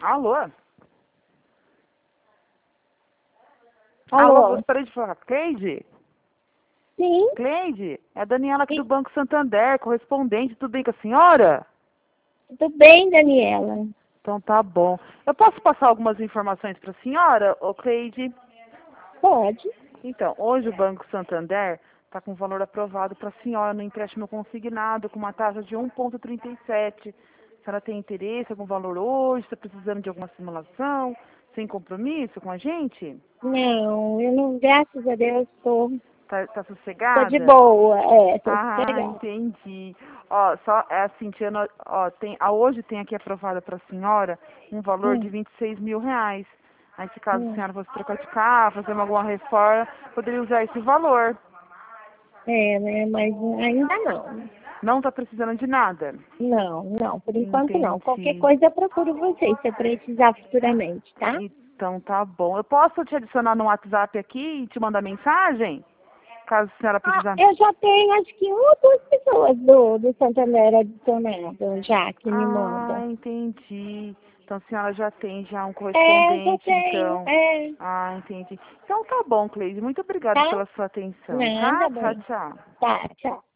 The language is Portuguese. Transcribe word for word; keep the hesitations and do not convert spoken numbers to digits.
Alô? Alô? Alô, gostaria de falar com a Cleide? Sim? Cleide, é a Daniela aqui do Sim. Banco Santander, correspondente, tudo bem com a senhora? Tudo bem, Daniela? Então tá bom. Eu posso passar algumas informações para a senhora, ô Cleide? Pode. Então, hoje o Banco Santander está com valor aprovado para a senhora no empréstimo consignado com uma taxa de um vírgula trinta e sete. A senhora tem interesse em algum valor hoje? Está precisando de alguma simulação? Sem compromisso com a gente? Não, eu não, graças a Deus, tô, Tá, tá tô de sossegada? boa. É, tô Ah, sossegada. entendi. Ó, só é assim, Tiana, ó, tem, a hoje tem aqui aprovada para a senhora um valor de Hum, vinte e seis mil reais. Aí, se caso a hum. senhora fosse trocar de carro, fazer alguma reforma, poderia usar esse valor. É, né? Mas ainda não. Não está precisando de nada. Não, não, por enquanto não. Qualquer Entendi. coisa eu procuro vocês, se eu precisar futuramente, tá? Então tá bom. Eu posso te adicionar no WhatsApp aqui e te mandar mensagem? Caso a senhora Ah, precisar. eu já tenho acho que uma ou duas pessoas do, do Santander adicionado já que me Ah, mandam. entendi. Então a senhora já tem já um É, já correspondente, tenho, então. é, Ah, entendi. Então tá bom, Cleide. Muito obrigada tá? pela sua atenção, Nada, tá? Tchau, bem. tchau. Tá, tchau.